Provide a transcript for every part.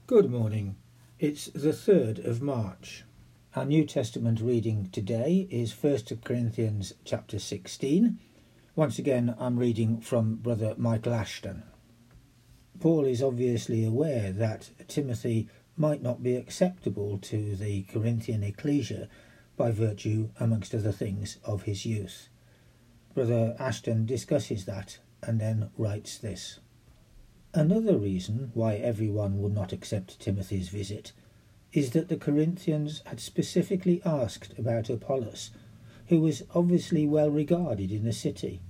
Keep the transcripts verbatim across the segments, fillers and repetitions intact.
Good morning. It's the third of March. Our New Testament reading today is First Corinthians chapter sixteen. Once again, I'm reading from Brother Michael Ashton. Paul is obviously aware that Timothy might not be acceptable to the Corinthian ecclesia by virtue, amongst other things, of his youth. Brother Ashton discusses that and then writes this. Another reason why everyone would not accept Timothy's visit is that the Corinthians had specifically asked about Apollos, who was obviously well regarded in the city.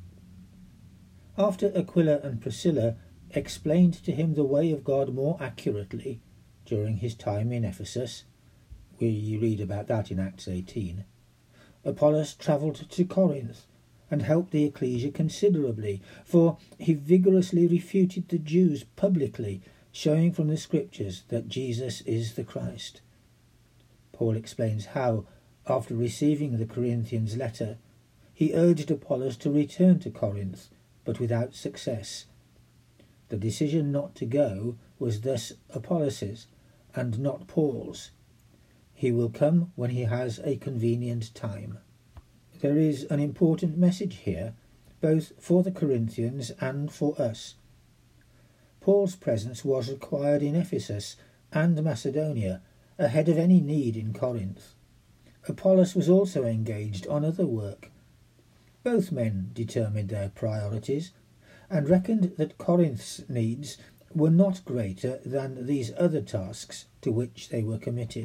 After Aquila and Priscilla explained to him the way of God more accurately during his time in Ephesus, we read about that in Acts eighteen, Apollos travelled to Corinth and helped the ecclesia considerably, for he vigorously refuted the Jews publicly, showing from the scriptures that Jesus is the Christ. Paul explains how, after receiving the Corinthians' letter, he urged Apollos to return to Corinth, but without success. The decision not to go was thus Apollos's, and not Paul's. He will come when he has a convenient time. There is an important message here, both for the Corinthians and for us. Paul's presence was required in Ephesus and Macedonia, ahead of any need in Corinth. Apollos was also engaged on other work. Both men determined their priorities, and reckoned that Corinth's needs were not greater than these other tasks to which they were committed.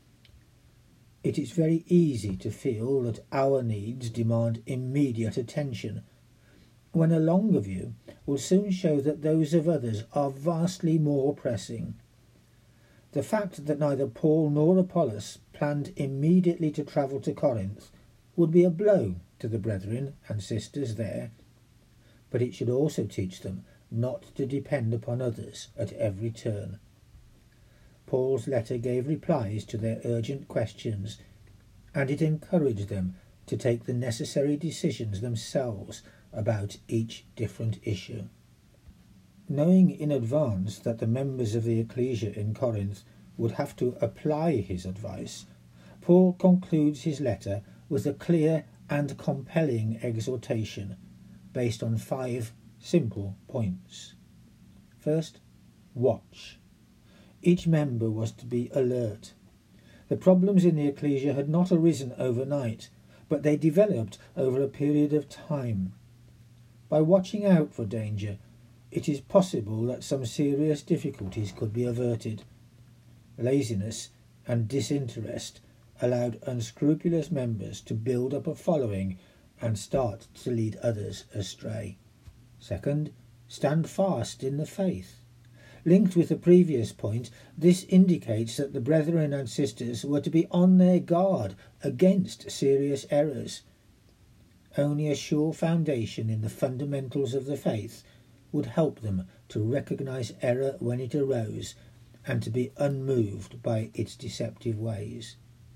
It is very easy to feel that our needs demand immediate attention, when a longer view will soon show that those of others are vastly more pressing. The fact that neither Paul nor Apollos planned immediately to travel to Corinth would be a blow to the brethren and sisters there, but it should also teach them not to depend upon others at every turn. Paul's letter gave replies to their urgent questions, and it encouraged them to take the necessary decisions themselves about each different issue. Knowing in advance that the members of the ecclesia in Corinth would have to apply his advice, Paul concludes his letter with a clear and compelling exhortation based on five simple points. First, watch. Each member was to be alert. The problems in the ecclesia had not arisen overnight, but they developed over a period of time. By watching out for danger, it is possible that some serious difficulties could be averted. Laziness and disinterest allowed unscrupulous members to build up a following and start to lead others astray. Second, stand fast in the faith. Linked with the previous point, this indicates that the brethren and sisters were to be on their guard against serious errors. Only a sure foundation in the fundamentals of the faith would help them to recognise error when it arose and to be unmoved by its deceptive ways.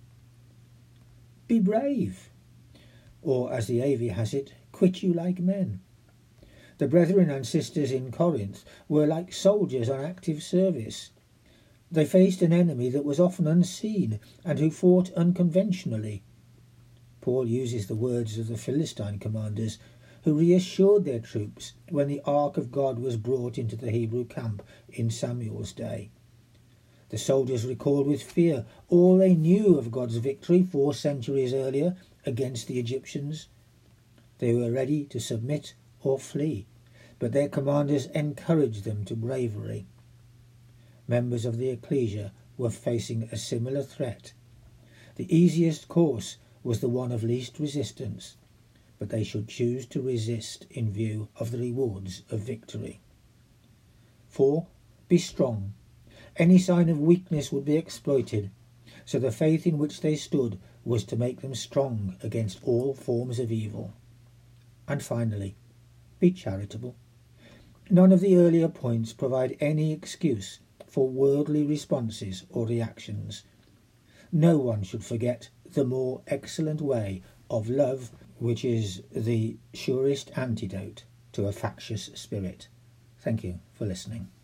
Be brave, or as the A V has it, quit you like men. The brethren and sisters in Corinth were like soldiers on active service. They faced an enemy that was often unseen and who fought unconventionally. Paul uses the words of the Philistine commanders who reassured their troops when the Ark of God was brought into the Hebrew camp in Samuel's day. The soldiers recalled with fear all they knew of God's victory four centuries earlier against the Egyptians. They were ready to submit or flee, but their commanders encouraged them to bravery. Members of the ecclesia were facing a similar threat. The easiest course was the one of least resistance, but they should choose to resist in view of the rewards of victory. Four, be strong. Any sign of weakness would be exploited, so the faith in which they stood was to make them strong against all forms of evil. And finally, be charitable. None of the earlier points provide any excuse for worldly responses or reactions. No one should forget the more excellent way of love, which is the surest antidote to a factious spirit. Thank you for listening.